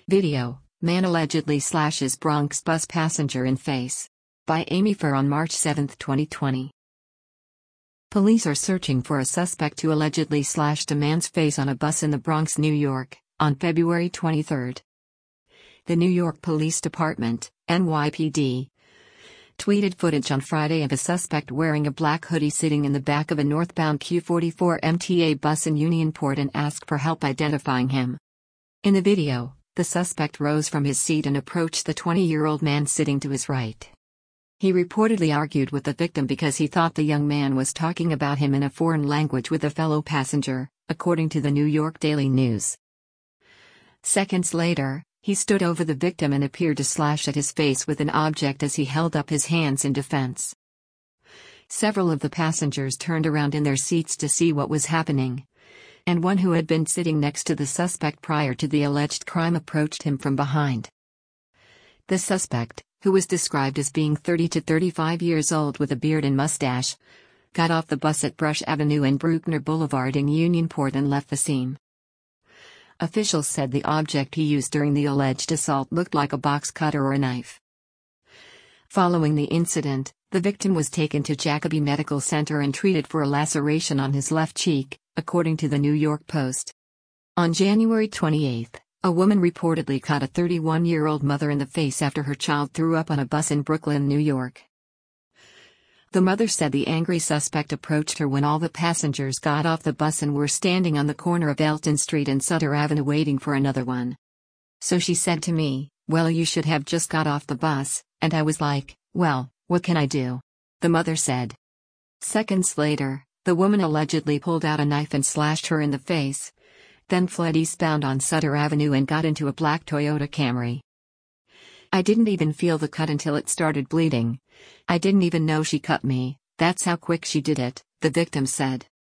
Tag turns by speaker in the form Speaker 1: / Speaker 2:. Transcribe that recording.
Speaker 1: Video: Man allegedly slashes Bronx bus passenger in face. By Amy Fur on March 7, 2020. Police are searching for a suspect who allegedly slashed a man's face on a bus in the Bronx, New York, on February 23. The New York Police Department, NYPD, tweeted footage on Friday of a suspect wearing a black hoodie sitting in the back of a northbound Q44 MTA bus in Unionport and asked for help identifying him. In the video, the suspect rose from his seat and approached the 20-year-old man sitting to his right. He reportedly argued with the victim because he thought the young man was talking about him in a foreign language with a fellow passenger, according to the New York Daily News. Seconds later, he stood over the victim and appeared to slash at his face with an object as he held up his hands in defense. Several of the passengers turned around in their seats to see what was happening, and one who had been sitting next to the suspect prior to the alleged crime approached him from behind. The suspect, who was described as being 30 to 35 years old with a beard and mustache, got off the bus at Brush Avenue and Bruckner Boulevard in Unionport and left the scene. Officials said the object he used during the alleged assault looked like a box cutter or a knife. Following the incident, the victim was taken to Jacobi Medical Center and treated for a laceration on his left cheek, according to the New York Post. On January 28, a woman reportedly cut a 31-year-old mother in the face after her child threw up on a bus in Brooklyn, New York. The mother said the angry suspect approached her when all the passengers got off the bus and were standing on the corner of Elton Street and Sutter Avenue waiting for another one. So she said to me, "Well, you should have just got off the bus," and I was like, "Well, what can I do?" the mother said. Seconds later, the woman allegedly pulled out a knife and slashed her in the face, then fled eastbound on Sutter Avenue and got into a black Toyota Camry. "I didn't even feel the cut until it started bleeding. I didn't even know she cut me, that's how quick she did it," the victim said.